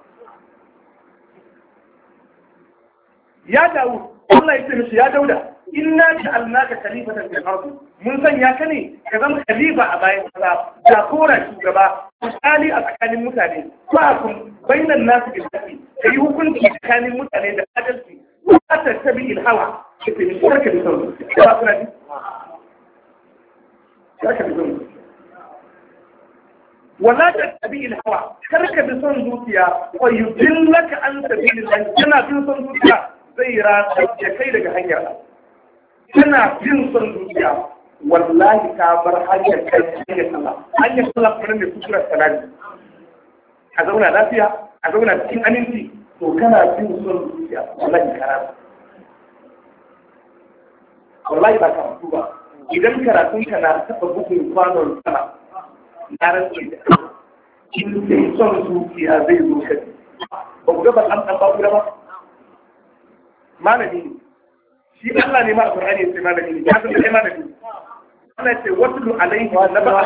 ya Dawud Allah ya ce mishi ya Dauda inna ja'alnaka khalifatan fil ardh mun sanya ka ne ka zama khalifa a bayan kasa jagora shugaba misali a tsakanin mutane ba kun bainan nasu bil haqqi kai hukunci tsakanin mutane da adalci wa tattabi il hawa ke ce mishi ka bi son ba kuna ji ka bi son wala tattabi il hawa kar ka bi son zuciya wa yudillaka an sabilillah kana bin son zuciya zai rasa ya kai daga hanyar kana bin son zuciya wallahi ka bar hanyar kai hanyar Allah hanyar Allah kuma ne sutura salati a zauna lafiya a zauna cikin aminci to kana bin son zuciya wallahi ka rasa wallahi ba ka mutu ba idan karatun ka na taɓa bugun kwanon sama na rantsi da in sai son zuciya zai zo ka ba ku ga ba an ba ku ba malami ne shi Allah ne ma a Qur'ani sai malami ne ya san sai malami ne Allah ce watlu alaihi wa naba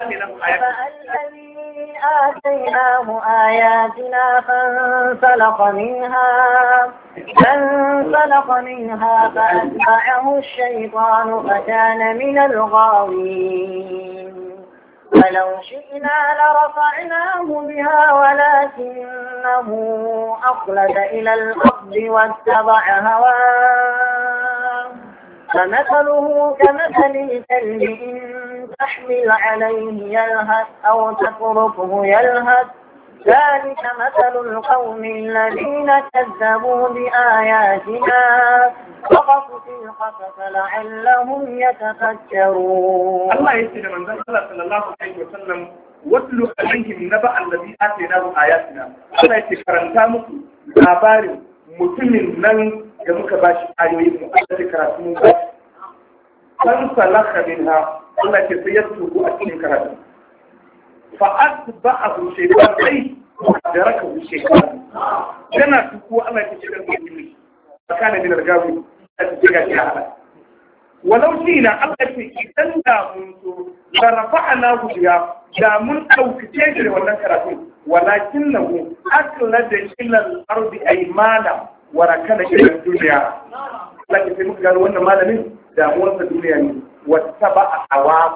آتيناه آياتنا فانسلخ منها فانسلخ منها فأتبعه الشيطان فكان من الغاوين ولو شئنا لرفعناه بها ولكنه أخلد إلى الأرض واتبع هواه فمثله كمثل الكلب إن تحمل عليه يلهث أو تتركه يلهث ذلك مثل القوم الذين كذبوا بآياتنا فقصص القصص لعلهم يتفكرون. الله يسلم من ذلك صلى الله عليه وسلم واتلو عليهم نبأ الذي آتيناه آياتنا. الله يتكرم تامك labarin mutumin nan da muka ba shi ayoyin mu Allah ya karatu mu ba kan salaka minha Allah ke sai ya tuku a cikin karatu fa atba'ahu shaytan ai daraka shaytan yana tuku Allah ke cikin mutum kana min al-gawi a cikin gashi Allah walau shina Allah ke idan da mun so la rafa'nahu biya da mun dauke shi da wannan karatu ولكنه أخلد إلى الأرض أيمانا وركن إلى الدنيا لكن في مكان وانا ما لمن دامون في الدنيا واتبع هواه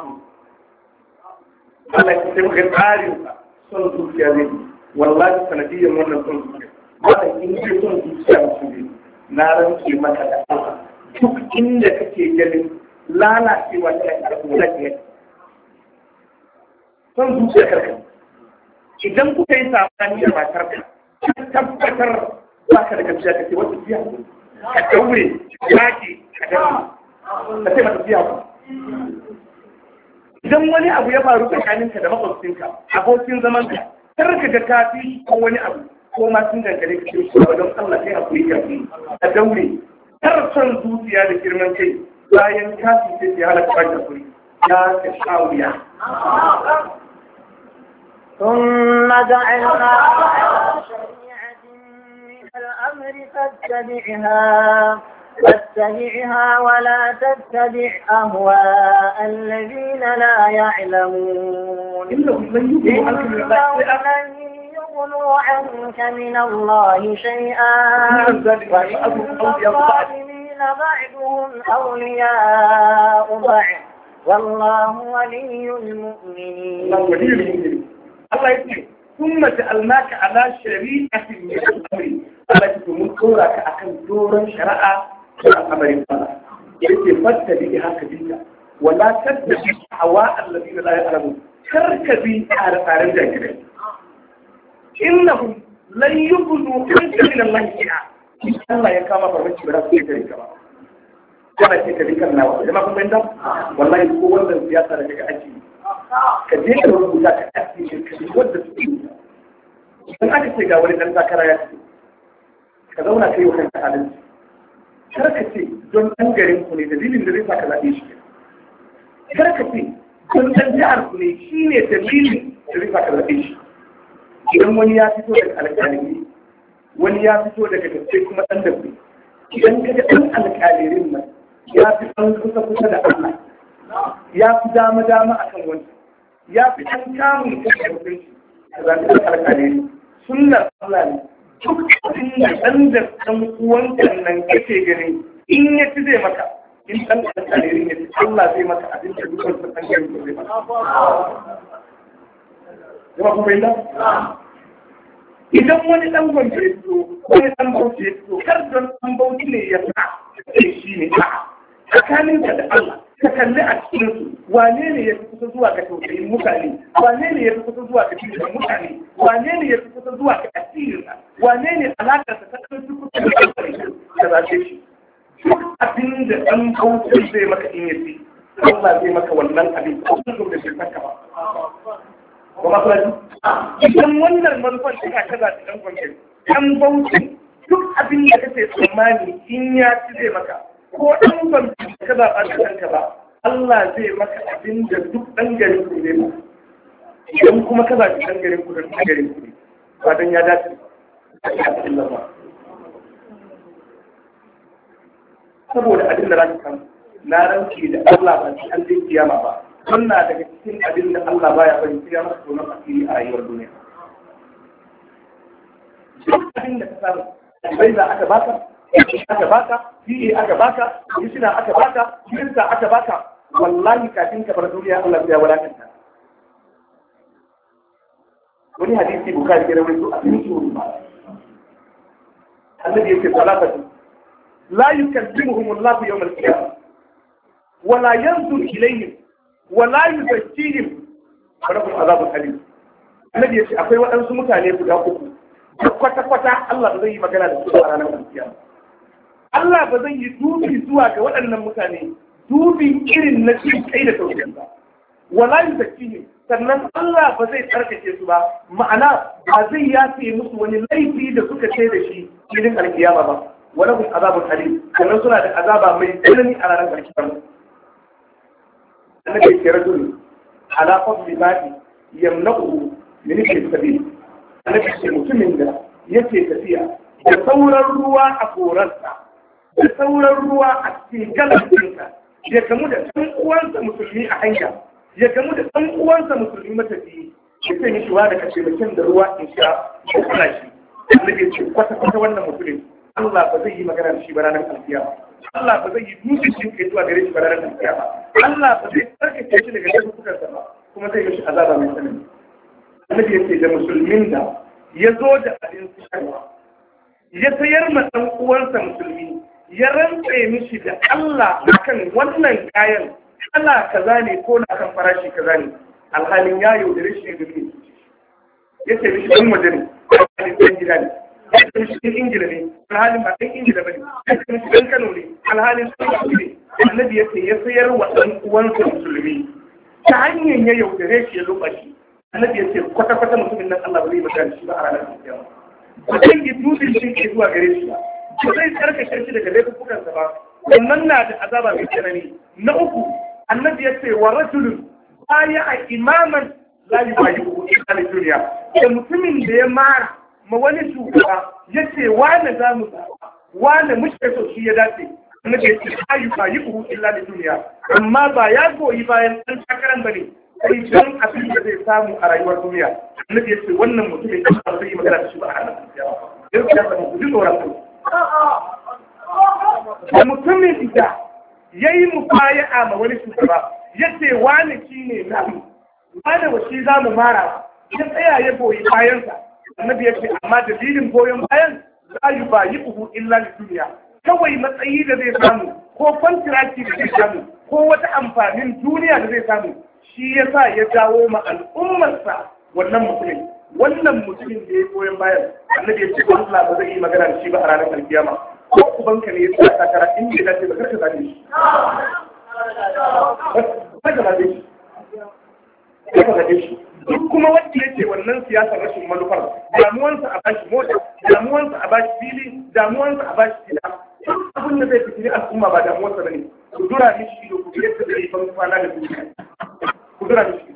لكن في مكان عارف صنع الدنيا والله سنديا وانا صنع الدنيا وانا إنجي صنع الدنيا نارا في مكان الله duk inda kake ganin lalacewa ta yi ƙarfi son zuciya karka idan kuka yi sabani da matar ka tabbatar ba ka da gaskiya kake wata biya ka daure yaki ka daure ka sai mata biya idan wani abu ya faru tsakaninka da makwabcinka abokin zaman ka kar ka ga kafi ko wani abu ko ma sun dangane ka ce shi don Allah sai abu ya ka daure kar son zuciya da girman kai bayan kafi sai ya halaka ba ka kuri ya ka sha wuya ثم جعلنا على شريعة من الأمر فاتبعها فاتبعها ولا تتبع أهواء الذين لا يعلمون إنهم لن يغنوا عنك من الله شيئا وإن الظالمين بعضهم أولياء بعض والله ولي المؤمنين. Allah ya ce sun mace alnaka ala shari'atin min al-amri Allah ya ce mun kora ka akan doron shari'a da al'amarin Allah yake fatta bi haka dinka wala tattabi hawa alladhina la ya'lamun karka bi tsare-tsaren jahilai innahum lan yughnu anka min Allah shay'a Allah ya kama farmaci ba za su yi ka ba kana ce ka bi kan nawa jama'a kun bayyana wallahi ko wannan siyasa da kaga ake ka je ka rubuta ka ake shi ka wanda su yi idan aka ce ga wani dan takara ya ce ka zauna kai wa kanka adalci kar ka ce don dan garin ku ne dalilin da zai sa ka zaɓe shi kar ka ce don dan jihar ku ne shi ne dalilin da zai sa ka zaɓe shi idan wani ya fito daga alƙalimi wani ya fito daga gaske kuma ɗan dabbe idan ka ga ɗan alƙalirin nan ya fi ɗan kusa kusa da Allah ya fi dama dama a kan wani ya fi ɗan kamun kan da mutunci a zaɓi ɗan alƙaliri sunnar Allah ne duk abin da ɗan da ɗan uwanka nan kake gani in ya ci zai maka in ɗan alƙalirin ya ci Allah zai maka abin da dukkan su ɗan gani zai maka. Zama kuma yi idan wani ɗan gwamnati ya fito wani ɗan bauchi ya fito kar don ɗan bauchi ne ya sa sai shi ne a tsakaninka da Allah ka kalli a cikin su wane ne ya fi kusa zuwa ga tausayin mutane wane ne ya fi kusa zuwa ga cikin mutane wane ne ya fi kusa zuwa ga asirinsa wane ne alaƙarsa ta ɗauki kusa da ɗaukar ka zaɓe shi duk abin da ɗan bauchi zai maka in yafi Allah zai maka wannan abin ko sun da shi saka ba. Kuma kuma idan wannan manufar ta ka kaza da ɗan gwamnati ɗan bauchi duk abin da kake tsammani in ya ci zai maka ko ɗan gwamnati ka zaɓa da kanka ba Allah zai maka abin da duk ɗan garin ku zai maka idan kuma ka zaɓi ɗan garin ku da ɗan garin ku ba don ya dace ba saboda abin da za ka kama na ranci da Allah ba shi an zai kiyama ba wannan daga cikin abin da Allah baya bari sai ya maka tonon asiri a rayuwar duniya duk abin da ka samu bai za aka baka aka baka fiye aka baka yishina aka baka yinsa aka baka wallahi kafin ka bar duniya Allah ya wadata wani hadisi bukari da rawaito a cikin sura ba annabi yake salatu la yukallimuhum Allah yawm al-qiyamah ولا ينظر إليهم ولا يزكيهم ولهم عذاب أليم annabi ya ce akwai waɗansu mutane guda uku da kwata-kwata Allah ba zai yi magana da su a ranar alkiyama. Allah ba zai yi dubi zuwa ga waɗannan mutane dubin irin na cikin kai da tausayin ba. Wala yi zaki ne, sannan Allah ba zai tsarkake su ba, ma'ana ba zai yafe musu wani laifi da suka ce da shi cikin alkiyama ba. Wani kun azabun alim, sannan suna da azaba mai tsanani a ranar alkiyama. Annabi ke rajuli ala fadli ba'i yamna'u min sabil. Annabi ce mutumin da yake tafiya da sauran ruwa a koransa, da sauran ruwa a cikin galabinsa, ya gamu da ɗan uwansa musulmi a hanya, ya gamu da ɗan uwansa musulmi matafiyi, ya ce mishi wa da kashe mutum da ruwa in sha ya kula shi. Annabi ya ce kwata-kwata wannan mutumin Allah ba zai yi magana da shi ba ranar alkiyama. Allah ba zai yi dutse shi kai zuwa gare shi ba ranar alkiyama. Allah ba zai tsarkake shi daga laifukansa ba, kuma zai mishi azaba mai tsanani. Annabi ya ce da musulmin da ya zo da abin sayarwa, ya sayar ma ɗan uwansa musulmi, ya rantse mishi da Allah akan wannan kayan kala kaza ne ko na kan farashi kaza ne, alhalin ya yaudare shi ne domin ya ce mishi ɗan waje ne, alhalin ɗan gida ne, ya ce mishi ɗan Ingila ne, alhalin ba ɗan Ingila ba ne, ya ce mishi ɗan Kano ne, alhalin ɗan Kano ne. Annabi ya ce ya sayar wa ɗan uwansa musulmi ta hanyar ya yaudare shi ya loba shi. Annabi ya ce kwata-kwata mutumin nan Allah ba zai magana shi ba a ranar kiyama. Ba zai yi dubin shi ke zuwa gare shi ba. Ba zai tsarkake shi daga laifukansa ba. Wannan na da azaba mai tsanani. Na uku, annabi ya ce wa rajulun baya a imaman la yubayi'u illa duniya. Da mutumin da ya mara ma wani shugaba ya ce wane za mu zaɓa, wane muke so shi ya dace. Annabi ya ce la yubayi'u illa duniya. Amma ba ya goyi bayan ɗan takaran ba ne. Sai don abin da zai samu a rayuwar duniya. Annabi ya ce wannan mutumin da ba zai yi magana da shi ba a ranar kiyama. Yau ya samu ku ji tsoron ku. Da mutumin da ya yi mubaya'a ma wani shugaba ya ce wani shi ne namu, wani wa shi za mu mara, ya tsaya ya goyi bayansa. Annabi ya ce amma dalilin goyon bayan za yi ba yi uhu illa da duniya. Kawai matsayi da zai samu ko kwantiraki da zai samu ko wata amfanin duniya da zai samu shi ya sa ya dawo ma al'ummarsa wannan mutumin. Wannan mutumin da ya goyon bayan annabi ya ce Allah ba zai yi magana da shi ba a ranar alkiyama. Ko ubanka ne ya sa takara in ya dace ba karka zabe shi. Karka zabe shi. Karka zabe shi. Duk kuma wanda ya ce wannan siyasar rashin manufar, damuwansa a bashi mota, damuwansa a bashi fili, damuwansa a bashi gida. Duk abin da zai fitini al'umma ba damuwarsa ba ne. Ku dura mishi ido ku yadda zai ban kwana da duniya. Ku dura mishi.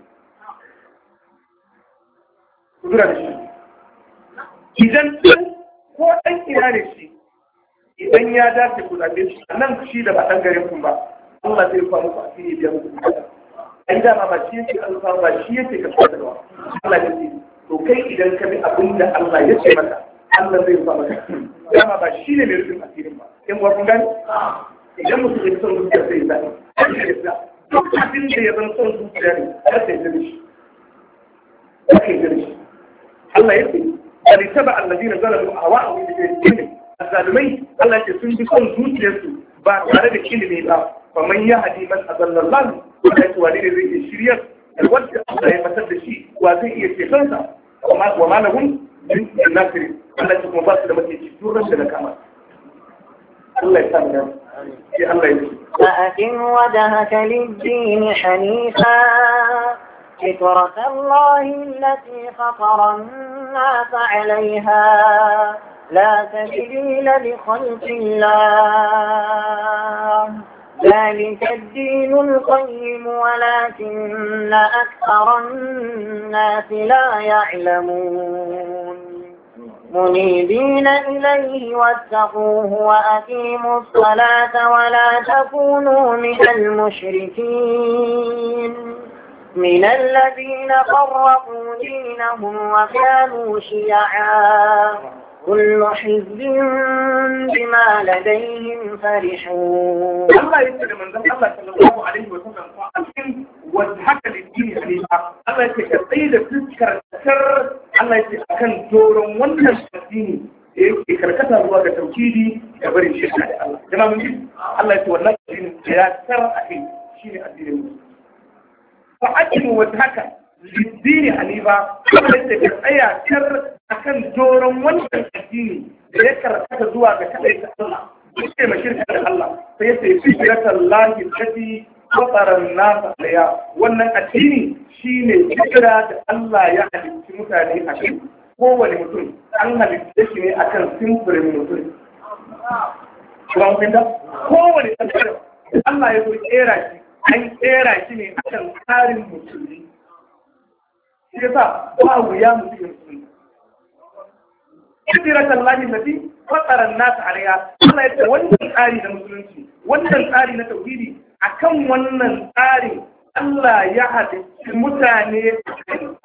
Ku dura mishi. Idan ko ɗan ina ne shi, idan ya dace ku zaɓe shi, a nan shi da ba ɗan garin kun ba, Allah zai fa muku asiri biya muku bukata. Ai dama ba shi yake alfa ba shi yake kasance Allah ya ce to kai idan ka bi abin da Allah ya ce maka, Allah zai fa maka. Dama ba shi ne mai rufin asirin ba. In wa kun gani? Idan mutum ya son zuciya sai ya zaɓi. Duk abin da ya zan son zuciya ne, har sai ya zaɓi shi. Har sai ya zaɓi shi. Allah ya ce bari taba allazina zalamu ahwa'ahum bi ilmi. Azzalumai Allah ya ce sun bi son zuciyarsu ba tare da ilimi ba. Faman ya hadi man azallallahu wanda yake wani ne zai iya shiryar da wanda Allah ya fatar da shi wa zai iya cetonsa wa ma lahum min nasiri. Allah ya kuma ba su da mace turan da kama. Allah ya sa mu gani. Sai Allah ya ce فأقم وجهك للدين حنيفا فطرة الله التي فطر الناس عليها لا تبديل لخلق الله ذلك الدين القيم ولكن أكثر الناس لا يعلمون منيبين إليه واتقوه وأقيموا الصلاة ولا تكونوا من المشركين من الذين فرقوا دينهم وكانوا شيعا كل حزب بما لديهم فرحون. الله يسلم من ذنب الله صلى الله عليه وسلم وأسلم وجهك للدين حنيفا. الله يسلم سيد تذكر سر الله يسلم كان دورهم ونحن الدين يكركتها هو كتوكيدي كبر الشيخ على الله. جماعة من جد الله يسلم والله الدين يا سر أخي شيني الدين المسلم. فأجل وجهك liddini hanifa kuma da ka tsaya kar akan doron wannan addini da ya karkata zuwa ga kadai ta Allah sai ma shirka da Allah sai ya sai fitratan lahi lati fataran nas alaya wannan addini shine fikira da Allah ya halicci mutane a kai kowane mutum an halitta shi ne akan simfurin mutum kuma mun da kowane ɗan Allah ya zo kera shi an kera shi ne akan tsarin musulmi shi yasa ba wuya mutum musulmi fitratan lahi lati fataran nas alaya Allah ya ce wannan tsari na musulunci wannan tsari na tauhidi akan wannan tsari Allah ya halicci mutane a kansa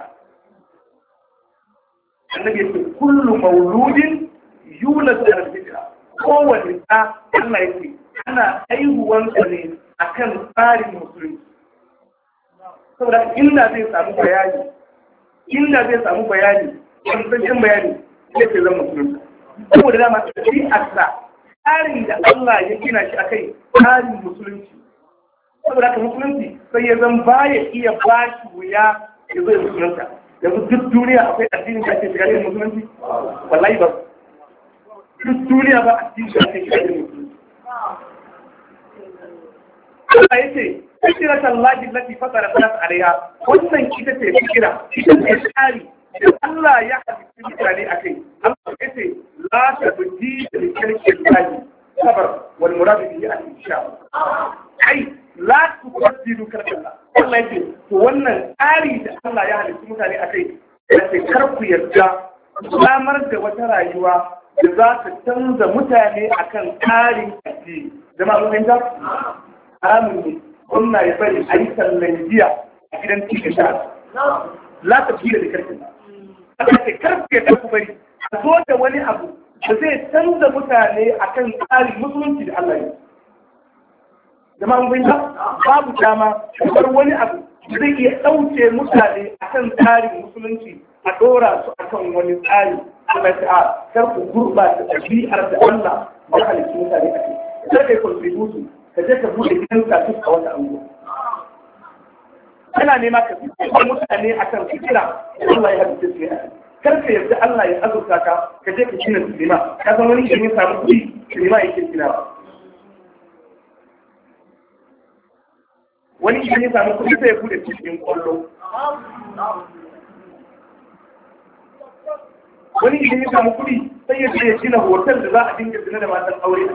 annabi ya ce kullu mauludin yulad ala al-fitra kowane ɗa Allah ya ce ana aihuwansa ne akan tsarin musulunci saboda inda zai samu bayani inda zai samu bayani wancan bayani zai ce zan musulunci saboda dama shi asa tsarin da Allah ya gina shi akai tsarin musulunci saboda haka musulunci sai ya zan baya iya bashi wuya ya zai musulunta yanzu duk duniya akwai addinin da ake shiga irin musulunci wallahi ba duk duniya ba addinin da ake shiga irin musulunci Allah ya ce fikiratan lahi lati fatara nas alaiha wannan ita ce fikira ita ce tsari da Allah ya halitta mutane akai Allah ya ce la tabdi li kalki lahi sabar wal murad bihi al-insha ai la tubdilu kalkallah Allah ya ce to wannan tsari da Allah ya halitta mutane akai sai kar ku yarda samar da wata rayuwa da za ta canza mutane akan tsarin addini jama'a mun fahimta haramun ne gwamna ya bari a yi tallan jiya a gidan cikin sha la ta fiye da karfin Allah ce karfe da ku bari a zo da wani abu da zai canza mutane akan tsarin musulunci da Allah ya jama'a mun fahimta babu dama kamar wani abu da zai iya ɗauke mutane akan tsarin musulunci a ɗora su akan wani tsari Allah ya ce a kar ku gurɓata ɗabi'ar da Allah ya halitta mutane a kai kar kai contribution ka je ka bude gidan kasu a wata ango kana nema ka fi mutane akan fikira Allah ya halitta su ne kar ka yarda Allah ya azurta ka ka je ka gina sinima ka san wani idan ya samu kuɗi sinima yake gina ba wani idan ya samu kuɗi sai ya bude cikin kwallo wani idan ya samu kuɗi sai ya je ya gina hotel da za a dinga zina da matan aure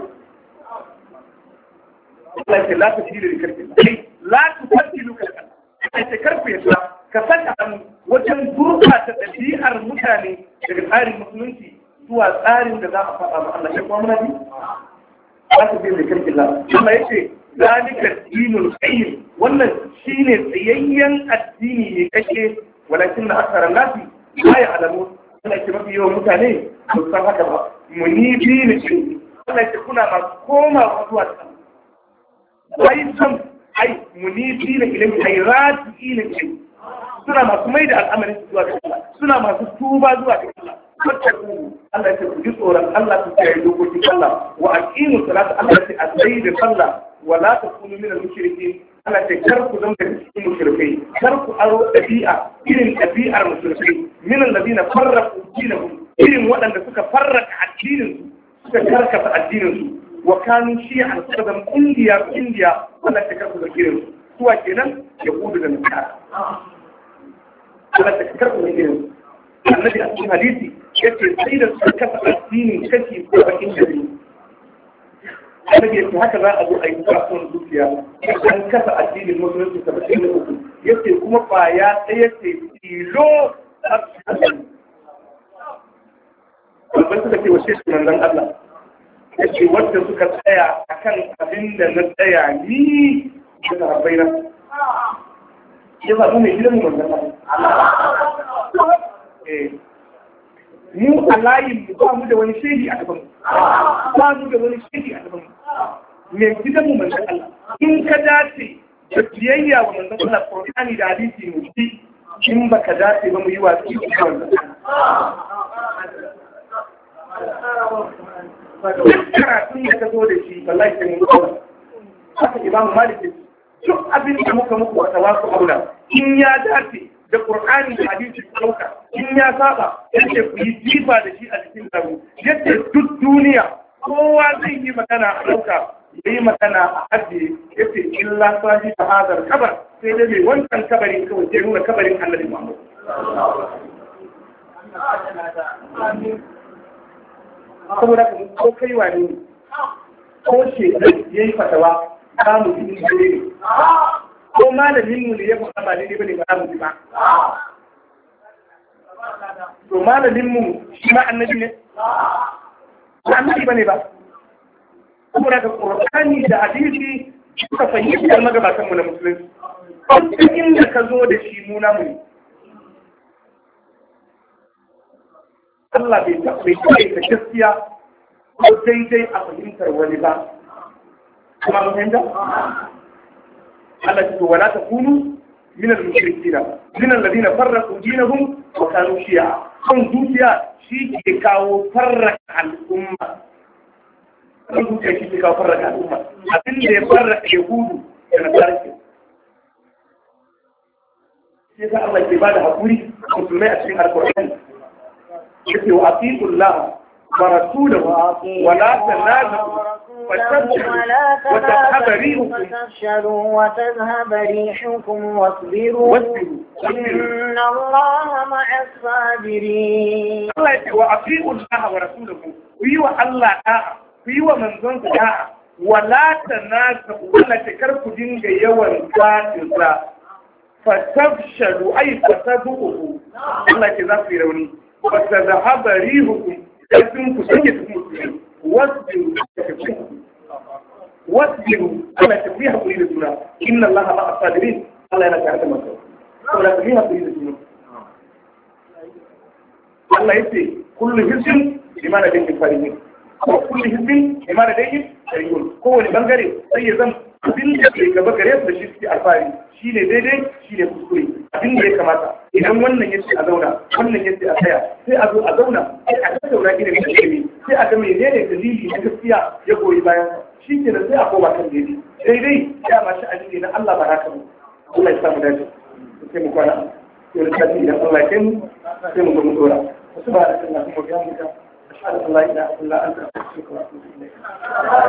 Allah ya ce la ta tilu karfi kai la ta tilu karfi ai ta karfi ya ka saka hannu wajen gurbata ɗabi'ar mutane daga tsarin musulunci zuwa tsarin da za a faɗa ma Allah ya kuma muna bi la ta tilu karfi la Allah ya ce zalika dinul qayyim wannan shine tsayayyen addini ne kake walakin na akthara nasi la ya'lamun Allah ya ce mafi yawan mutane ba san haka ba munibi ne Allah ya ce kuna masu komawa zuwa ai san ai munibi na ilimi ai rati ilimi suna masu mai da al'amarin zuwa ga Allah suna masu tuba zuwa ga Allah fattaku Allah ya ce ku ji tsoron Allah ku kiyaye dokokin Allah wa aqimu salata Allah ya ce a tsayi da sallah wa la takunu min al-mushrikeen Allah ya ce kar ku zama cikin mushrikai kar ku aro dabi'a irin dabi'ar mushrikai min alladhina farraqu dinahum irin waɗanda suka farraka addinin su suka karkata addinin su wa kanu shi'an suka zama kungiya kungiya Allah ta karku zakirin su suwa kenan ya kudu da nasara Allah ta karku zakirin su annabi a cikin hadisi yace sai da suka kasa addinin kashi saba'in da biyu annabi yace haka za a zo a yi kasuwan zuciya an kasa addinin musulunci saba'in da uku yace kuma kwaya ɗaya ce tilo a cikin babban suka ce wace shi manzon Allah yace wadda suka tsaya akan abin da na tsaya ni da sahabbai na ya zaɓi mai gidan mu manzan eh mu a layin mu ba mu da wani shehi a gaban mu ba mu da wani shehi a gaban mu mai gidan mu manzan Allah in ka dace da biyayya wa manzan Allah Qur'ani da hadisi mu ci in baka dace ba mu yi watsi da manzan duk karatun da ka zo da shi wallahi sai mun kawo haka Imam Malik duk abin da muka muku wata wasu aula in ya dace da Qur'ani da hadisi ku dauka in ya saba yace ku yi jifa da shi a cikin taro yace duk duniya kowa zai yi magana a dauka yayi magana a ajiye yace illa sahi da hadar kabar sai dai mai wancan kabarin kawai sai nuna kabarin Annabi Muhammad saboda ko kai wani ko shi yayi fatawa kamu cikin dare ne ko malamin mu ne ya faɗa ba daidai bane ba mu ba to malamin mu shi ma annabi ne ba annabi bane ba kuma da Qur'ani da hadisi suka fahimci magabatan mu na musulunci duk inda ka zo da shi mu namu ne Allah bai taɓa ta gaskiya ko daidai a fahimtar wani ba kuma mun fahimta Allah ya ce wala takunu min al-mushrikeen min alladhina farraqu dinahum wa kanu shi'a kun zuciya shi ke kawo farraka al'umma kun zuciya shi ke kawo farraka al'umma abin da ya farraka yahudu da nasara sai ka Allah ke bada hakuri musulmai a cikin alqur'ani yace wa atiqullah wa rasulahu wa la tanaza'u وتفشلوا وتذهب ريحكم واصبروا إن الله مع الصابرين. الله يقول وأطيعوا الله ورسوله ويوا الله داعا ويوا منزون داعا ولا تنازعوا ولا تكركوا دين يوم كاتزا فتفشلوا أي فتذوقوا الله كذا روني وتذهب ريحكم يسمكم سنة واصبروا واصبروا على تفريح قليل الدنيا إن الله مع الصابرين الله ينكر المسؤول ولا تفريح قليل الدنيا الله يسي كل حزب بما لديهم فرحون وكل حزب بما لديهم فرحون kowane bangare sai ya zama abin da ke gaba gare su da shi suke alfahari shi ne daidai shi ne kuskure abin da ya kamata idan wannan ya ce a zauna wannan ya ce a tsaya sai a zo a zauna sai a tattauna irin da ilimi sai a ga menene dalili na gaskiya ya goyi bayan shi ke da sai a koma kan daidai daidai ya ma shi addini na Allah ba haka mu Allah ya samu dace sai mu kwana yau da tafi idan Allah ya kai mu sai mu ga mu dora subhanallahi wa bihamdihi ashhadu an la ilaha illa anta astaghfiruka wa atubu ilayk